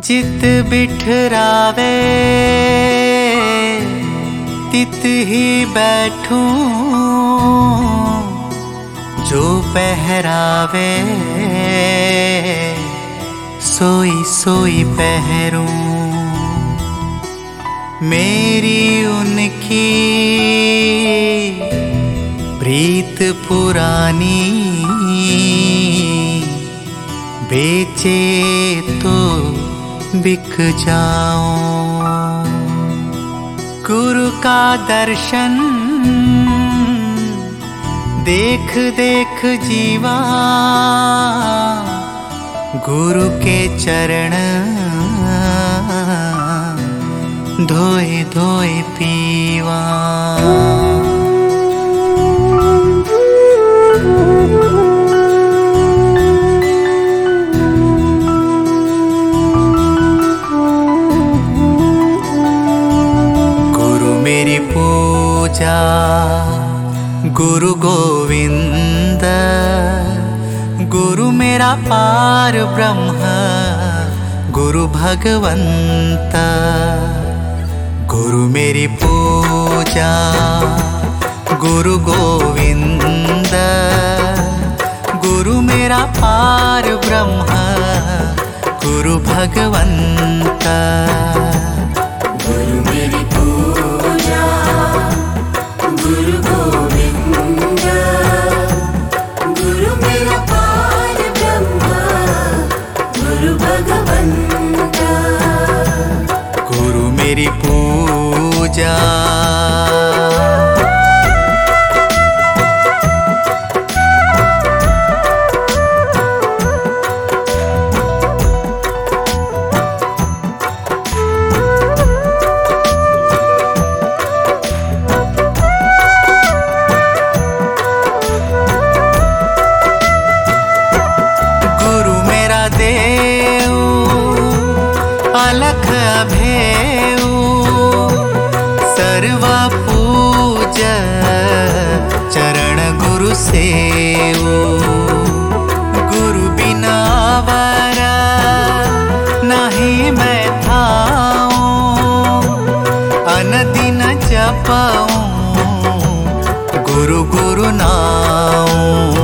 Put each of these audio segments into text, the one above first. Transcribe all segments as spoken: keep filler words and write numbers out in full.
चित बिठरावे तित ही बैठूं, जो पहरावे सोई सोई पहरूं। मेरी उनकी प्रीत पुरानी, बेचे तो बिक जाऊं। गुरु का दर्शन देख देख जीवा, गुरु के चरण धोए धोए पीवा। गुरु मेरी पूजा, गुरु गोविंद, गुरु मेरा पार ब्रह्म, गुरु भगवंत। गुरु मेरी पूजा, गुरु गोविंद, गुरु मेरा पार ब्रह्म, गुरु भगवंत। गुरु मेरी पूजा, गुरु गोविंद, गुरु मेरा पार ब्रह्म, गुरु भगवंत। गुरु मेरी पूजा। अलख अभेऊ सर्व पूज, चरण गुरु सेऊ। गुरु बिना वर नहीं मैं थाऊं, अनदिन जपऊं गुरु गुरु नाऊं।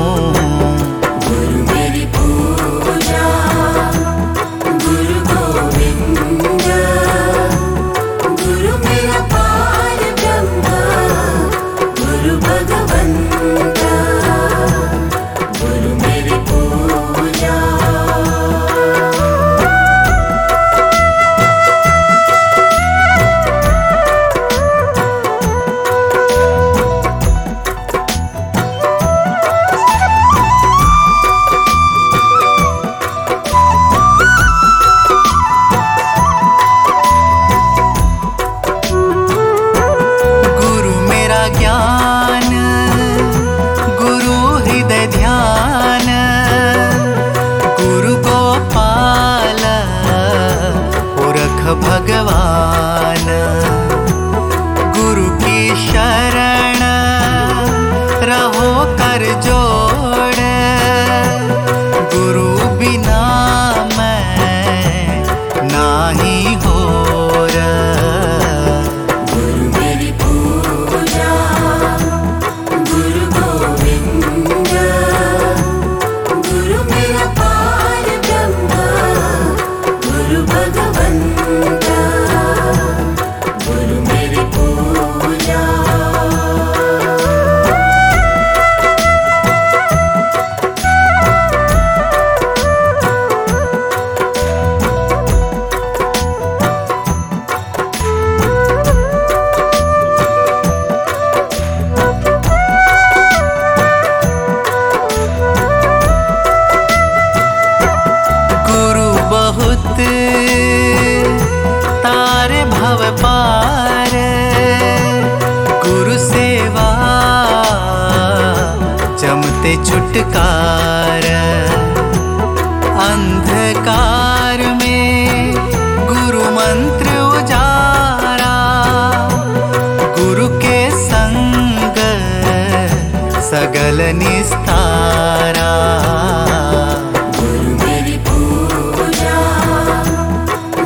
ज्ञान गुरु हृदय ध्यान, गुरु गोपाल पुरख भगवान। गुरु की शरण रहो कर जोड़, गुरु बिना मैं नाही होर। तारे भव पार, गुरु सेवा जमते छुटकार। अंधकार में गुरु मंत्र उजारा, गुरु के संग सगल निस्तारा। गुरु मेरी पूजा,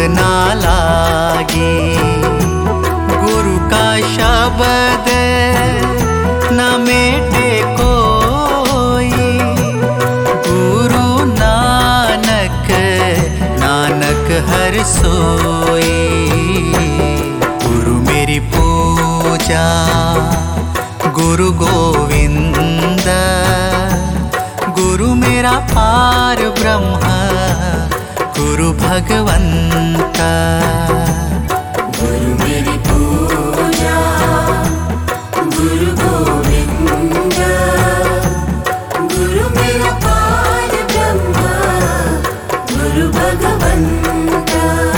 ना लागी। गुरु का शब्द न मेटे कोई, गुरु नानक नानक हर सोई। गुरु मेरी पूजा गुरु गोविंद, गुरु मेरा पार ब्रह्म गुरु भगवंत। गुरु मेरी पूजा गुरु गोविंद, गुरु मेरा पार ब्रह्म गुरु भगवंत।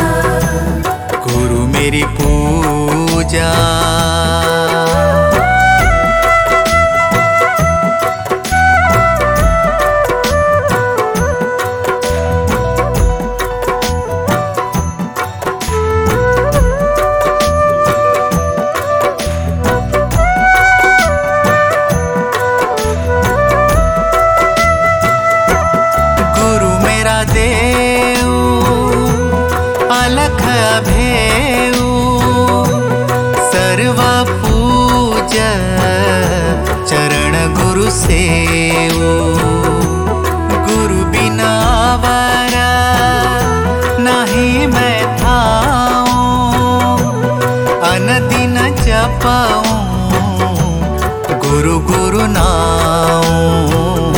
गुरु मेरी पूजा। अलख अभेऊ सर्व पूज चरण गुरु सेऊ। गुरु बिना वर नहीं मैं थाऊं, अनदिन जपाऊं गुरु गुरु नाऊं।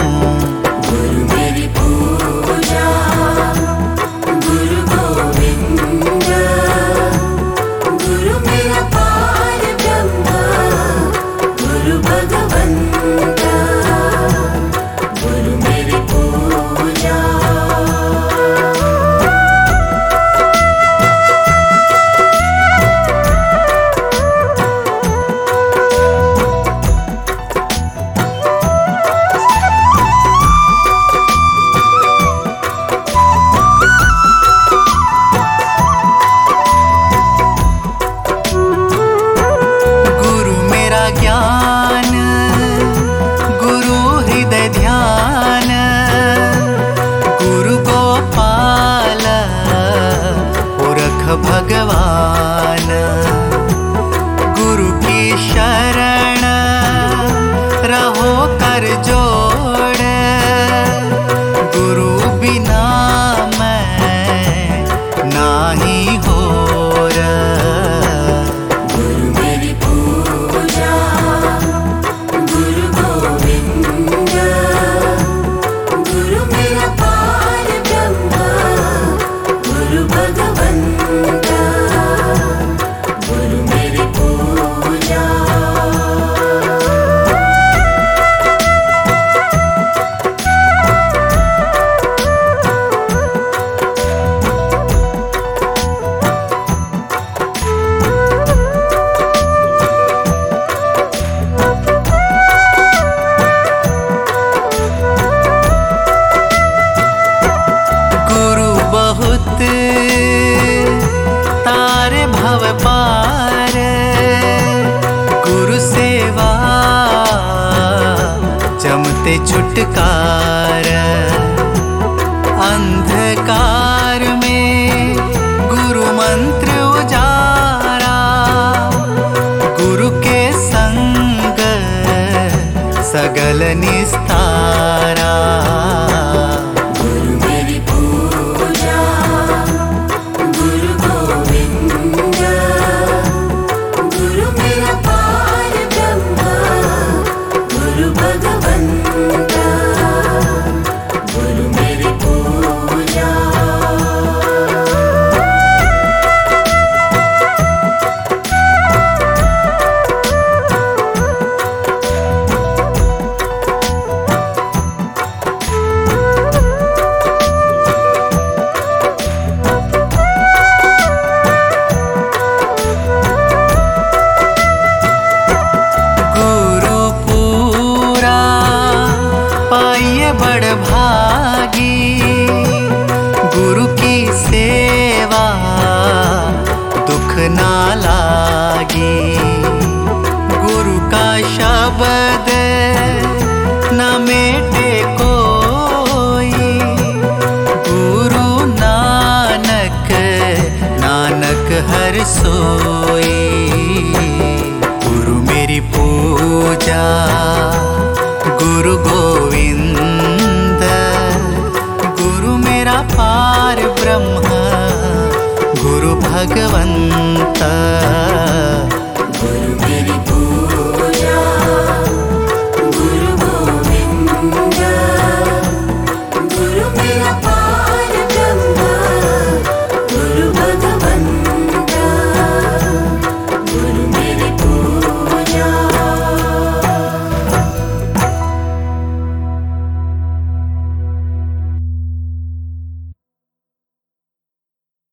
ज्ञान गुरु हृदय ध्यान, गुरु गोपाल पुरख भगवान। गुरु की शरण रहो कर जोड़, गुरु बिना मैं नाही होर। तारे भव पार गुरु सेवा जमते छुटकार। अंधकार में गुरु मंत्र उजारा, गुरु के संग सगल निस्तारा। बड़ भागी गुरु की सेवा दुख ना लागी। गुरु का शब्द न मेटे कोई, गुरु नानक हर सोई। गुरु मेरी पूजा गुरु गोविंद, गुरु मेरा पार ब्रह्म गुरु भगवंत।